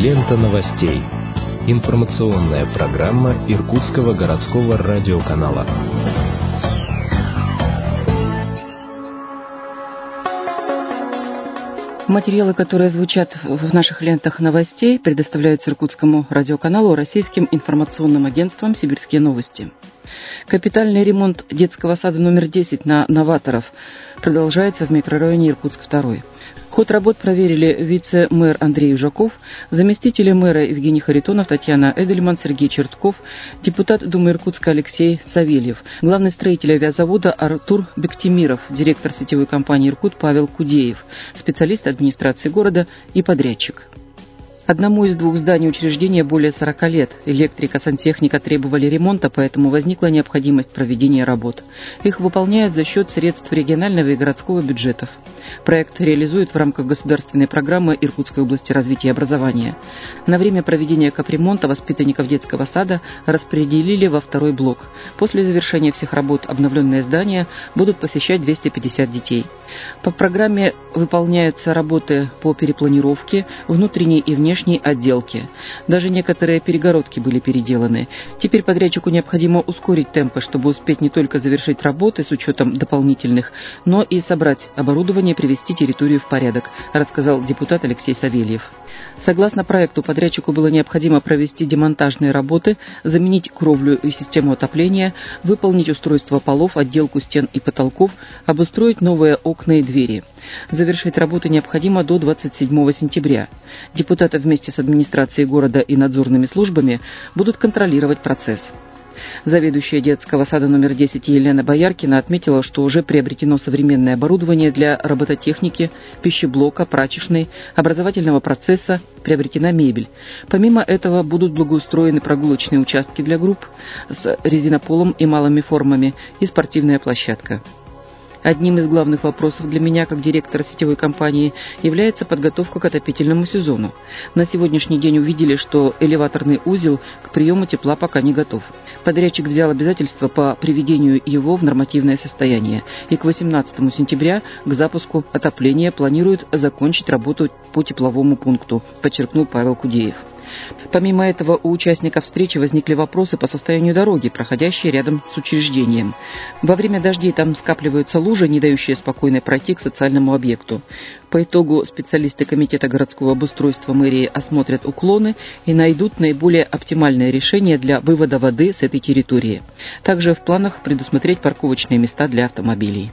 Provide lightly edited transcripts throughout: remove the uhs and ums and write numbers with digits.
Лента новостей. Информационная программа Иркутского городского радиоканала. Материалы, которые звучат в наших лентах новостей, предоставляются Иркутскому радиоканалу российским информационным агентством «Сибирские новости». Капитальный ремонт детского сада номер 10 на Новаторов продолжается в микрорайоне Иркутск-2. Ход работ проверили вице-мэр Андрей Ужаков, заместители мэра Евгений Харитонов, Татьяна Эдельман, Сергей Чертков, депутат Думы Иркутска Алексей Савельев, главный строитель авиазавода Артур Бектимиров, директор сетевой компании «Иркут» Павел Кудеев, специалист администрации города и подрядчик. Одному из двух зданий учреждения более 40 лет. Электрика, сантехника требовали ремонта, поэтому возникла необходимость проведения работ. Их выполняют за счет средств регионального и городского бюджетов. Проект реализует в рамках государственной программы Иркутской области развития и образования. На время проведения капремонта воспитанников детского сада распределили во второй блок. После завершения всех работ обновленное здание будут посещать 250 детей. По программе выполняются работы по перепланировке, внутренней и внешней отделки. Даже некоторые перегородки были переделаны. Теперь подрядчику необходимо ускорить темпы, чтобы успеть не только завершить работы с учетом дополнительных, но и собрать оборудование и привести территорию в порядок, рассказал депутат Алексей Савельев. Согласно проекту, подрядчику было необходимо провести демонтажные работы, заменить кровлю и систему отопления, выполнить устройство полов, отделку стен и потолков, обустроить новые окна и двери. Завершить работы необходимо до 27 сентября. Депутаты вместе с администрацией города и надзорными службами будут контролировать процесс. Заведующая детского сада номер 10 Елена Бояркина отметила, что уже приобретено современное оборудование для робототехники, пищеблока, прачечной, образовательного процесса, приобретена мебель. Помимо этого будут благоустроены прогулочные участки для групп с резинополом и малыми формами и спортивная площадка. Одним из главных вопросов для меня, как директора сетевой компании, является подготовка к отопительному сезону. На сегодняшний день увидели, что элеваторный узел к приему тепла пока не готов. Подрядчик взял обязательства по приведению его в нормативное состояние, и к 18 сентября к запуску отопления планирует закончить работу по тепловому пункту, подчеркнул Павел Кудеев. Помимо этого, у участников встречи возникли вопросы по состоянию дороги, проходящей рядом с учреждением. Во время дождей там скапливаются лужи, не дающие спокойно пройти к социальному объекту. По итогу специалисты Комитета городского обустройства мэрии осмотрят уклоны и найдут наиболее оптимальное решение для вывода воды с этой территории. Также в планах предусмотреть парковочные места для автомобилей.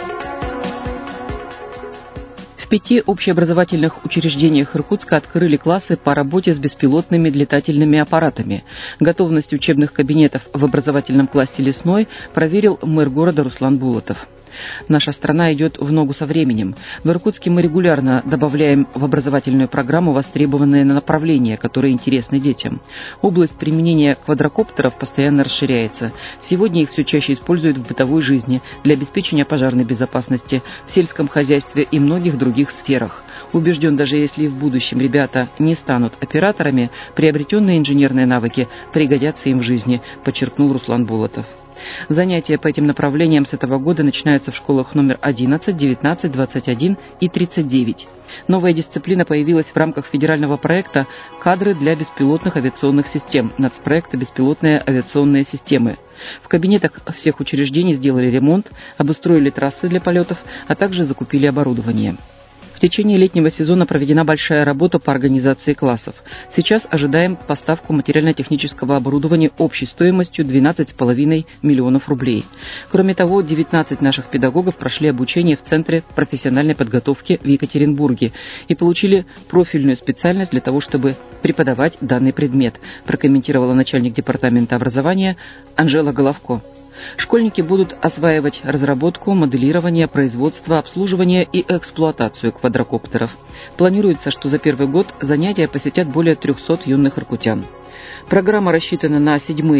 В 5 общеобразовательных учреждениях Иркутска открыли классы по работе с беспилотными летательными аппаратами. Готовность учебных кабинетов в образовательном классе «Лесной» проверил мэр города Руслан Булатов. Наша страна идет в ногу со временем. В Иркутске мы регулярно добавляем в образовательную программу востребованные направления, которые интересны детям. Область применения квадрокоптеров постоянно расширяется. Сегодня их все чаще используют в бытовой жизни, для обеспечения пожарной безопасности, в сельском хозяйстве и многих других сферах. Убежден, даже если в будущем ребята не станут операторами, приобретенные инженерные навыки пригодятся им в жизни, подчеркнул Руслан Булатов. Занятия по этим направлениям с этого года начинаются в школах номер 11, 19, 21 и 39. Новая дисциплина появилась в рамках федерального проекта «Кадры для беспилотных авиационных систем» нацпроекта «Беспилотные авиационные системы». В кабинетах всех учреждений сделали ремонт, обустроили трассы для полетов, а также закупили оборудование. В течение летнего сезона проведена большая работа по организации классов. Сейчас ожидаем поставку материально-технического оборудования общей стоимостью 12,5 миллионов рублей. Кроме того, 19 наших педагогов прошли обучение в Центре профессиональной подготовки в Екатеринбурге и получили профильную специальность для того, чтобы преподавать данный предмет, прокомментировала начальник департамента образования Анжела Головко. Школьники будут осваивать разработку, моделирование, производство, обслуживание и эксплуатацию квадрокоптеров. Планируется, что за первый год занятия посетят более 300 юных иркутян. Программа рассчитана на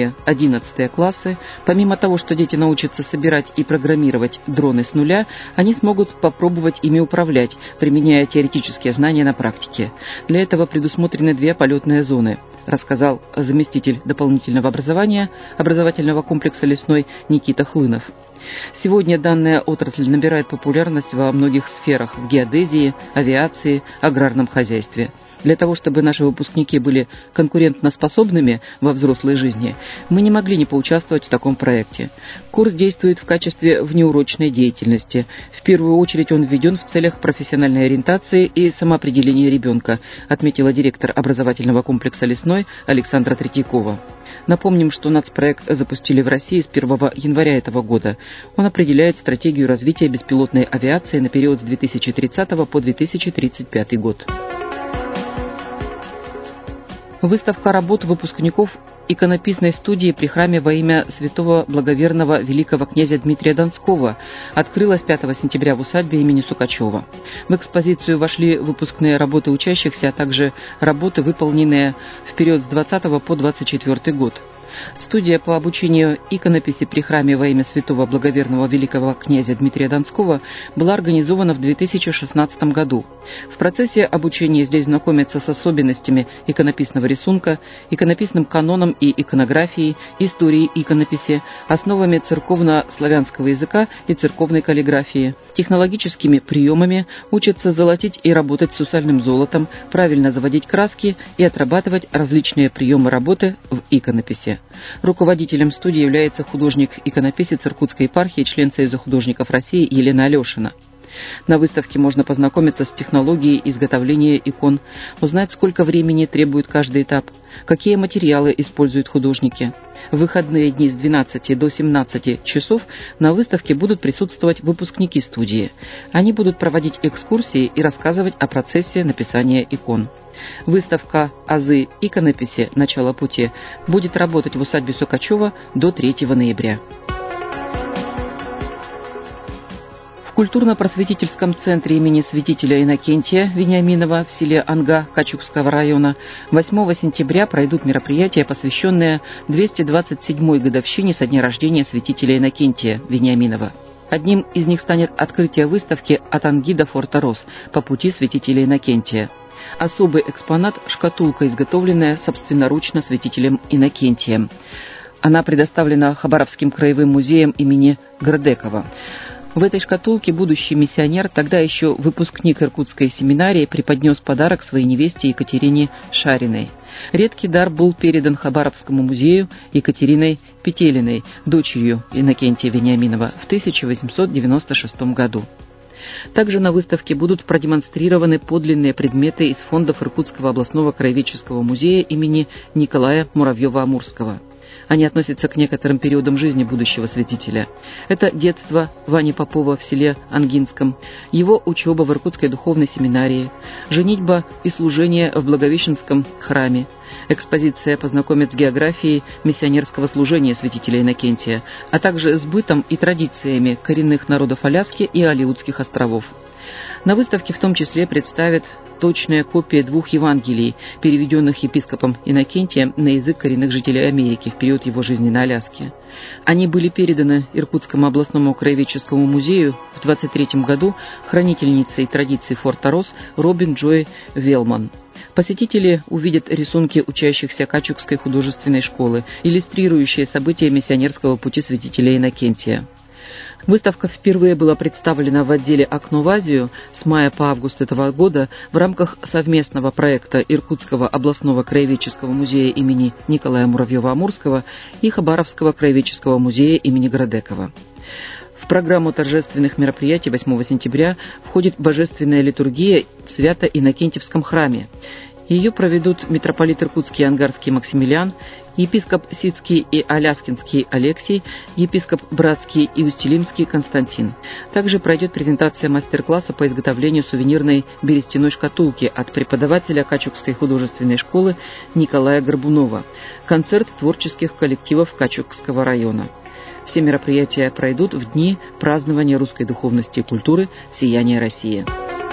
7-11 классы. Помимо того, что дети научатся собирать и программировать дроны с нуля, они смогут попробовать ими управлять, применяя теоретические знания на практике. Для этого предусмотрены 2 полетные зоны, рассказал заместитель дополнительного образования образовательного комплекса «Лесной» Никита Хлынов. Сегодня данная отрасль набирает популярность во многих сферах – в геодезии, авиации, аграрном хозяйстве. Для того, чтобы наши выпускники были конкурентоспособными во взрослой жизни, мы не могли не поучаствовать в таком проекте. Курс действует в качестве внеурочной деятельности. В первую очередь он введен в целях профессиональной ориентации и самоопределения ребенка, отметила директор образовательного комплекса «Лесной» Александра Третьякова. Напомним, что нацпроект запустили в России с 1 января этого года. Он определяет стратегию развития беспилотной авиации на период с 2030 по 2035 год. Выставка работ выпускников иконописной студии при храме во имя святого благоверного великого князя Дмитрия Донского открылась 5 сентября в усадьбе имени Сукачева. В экспозицию вошли выпускные работы учащихся, а также работы, выполненные в период с 20 по 24 год. Студия по обучению иконописи при храме во имя святого благоверного великого князя Дмитрия Донского была организована в 2016 году. В процессе обучения здесь знакомятся с особенностями иконописного рисунка, иконописным каноном и иконографией, историей иконописи, основами церковно-славянского языка и церковной каллиграфии, технологическими приемами, учатся золотить и работать с сусальным золотом, правильно заводить краски и отрабатывать различные приемы работы в иконописи. Руководителем студии является художник-иконописец Иркутской епархии, член Союза художников России Елена Алешина. На выставке можно познакомиться с технологией изготовления икон, узнать, сколько времени требует каждый этап, какие материалы используют художники. В выходные дни с 12 до 17 часов на выставке будут присутствовать выпускники студии. Они будут проводить экскурсии и рассказывать о процессе написания икон. Выставка «Азы иконописи. Начало пути» будет работать в усадьбе Сукачева до 3 ноября. В культурно-просветительском центре имени святителя Иннокентия Вениаминова в селе Анга Качукского района 8 сентября пройдут мероприятия, посвященные 227-й годовщине со дня рождения святителя Иннокентия Вениаминова. Одним из них станет открытие выставки «От Анги до форта Рос» по пути святителя Иннокентия. Особый экспонат – шкатулка, изготовленная собственноручно святителем Иннокентием. Она предоставлена Хабаровским краевым музеем имени Градекова. В этой шкатулке будущий миссионер, тогда еще выпускник Иркутской семинарии, преподнес подарок своей невесте Екатерине Шариной. Редкий дар был передан Хабаровскому музею Екатериной Петелиной, дочерью Иннокентия Вениаминова, в 1896 году. Также на выставке будут продемонстрированы подлинные предметы из фондов Иркутского областного краеведческого музея имени Николая Муравьева-Амурского. Они относятся к некоторым периодам жизни будущего святителя. Это детство Вани Попова в селе Ангинском, его учеба в Иркутской духовной семинарии, женитьба и служение в Благовещенском храме. Экспозиция познакомит с географией миссионерского служения святителя Иннокентия, а также с бытом и традициями коренных народов Аляски и Алеутских островов. На выставке в том числе представят точная копия 2 Евангелий, переведенных епископом Иннокентием на язык коренных жителей Америки в период его жизни на Аляске. Они были переданы Иркутскому областному краеведческому музею в 1923 году хранительницей традиций форта Рос Робин Джой Велман. Посетители увидят рисунки учащихся Качукской художественной школы, иллюстрирующие события миссионерского пути святителя Иннокентия. Выставка впервые была представлена в отделе «Окно в Азию» с мая по август этого года в рамках совместного проекта Иркутского областного краеведческого музея имени Николая Муравьева-Амурского и Хабаровского краеведческого музея имени Градекова. В программу торжественных мероприятий 8 сентября входит божественная литургия в Свято-Иннокентьевском храме. Ее проведут митрополит Иркутский и Ангарский Максимилиан, епископ Сицкий и Аляскинский Алексий, епископ Братский и Устилимский Константин. Также пройдет презентация мастер-класса по изготовлению сувенирной берестяной шкатулки от преподавателя Качукской художественной школы Николая Горбунова, концерт творческих коллективов Качукского района. Все мероприятия пройдут в дни празднования русской духовности и культуры «Сияние России».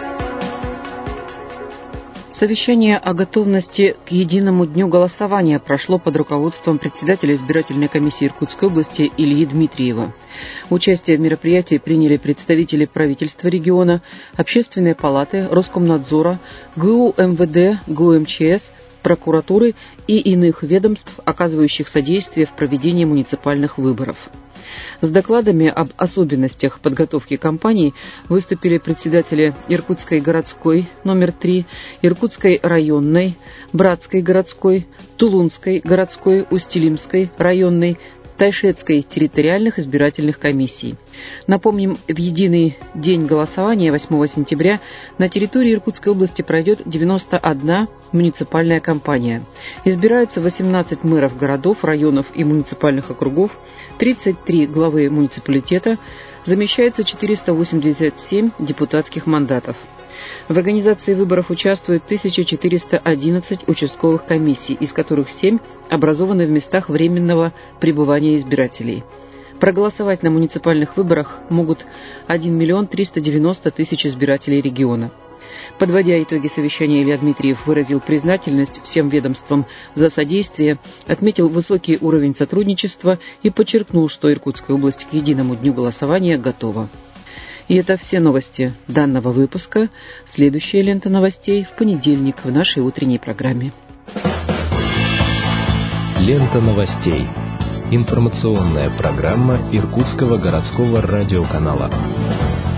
Совещание о готовности к единому дню голосования прошло под руководством председателя избирательной комиссии Иркутской области Ильи Дмитриева. Участие в мероприятии приняли представители правительства региона, Общественной палаты, Роскомнадзора, ГУ МВД, ГУ МЧС, прокуратуры и иных ведомств, оказывающих содействие в проведении муниципальных выборов. С докладами об особенностях подготовки кампаний выступили председатели Иркутской городской номер 3, Иркутской районной, Братской городской, Тулунской городской, Усть-Илимской районной, Тайшетской территориальных избирательных комиссий. Напомним, в единый день голосования 8 сентября на территории Иркутской области пройдет 91 муниципальная кампания. Избираются 18 мэров городов, районов и муниципальных округов, 33 главы муниципалитета, замещаются 487 депутатских мандатов. В организации выборов участвуют 1411 участковых комиссий, из которых 7 образованы в местах временного пребывания избирателей. Проголосовать на муниципальных выборах могут 1 390 000 избирателей региона. Подводя итоги совещания, Илья Дмитриев выразил признательность всем ведомствам за содействие, отметил высокий уровень сотрудничества и подчеркнул, что Иркутская область к единому дню голосования готова. И это все новости данного выпуска. Следующая лента новостей в понедельник в нашей утренней программе. Лента новостей. Информационная программа Иркутского городского радиоканала.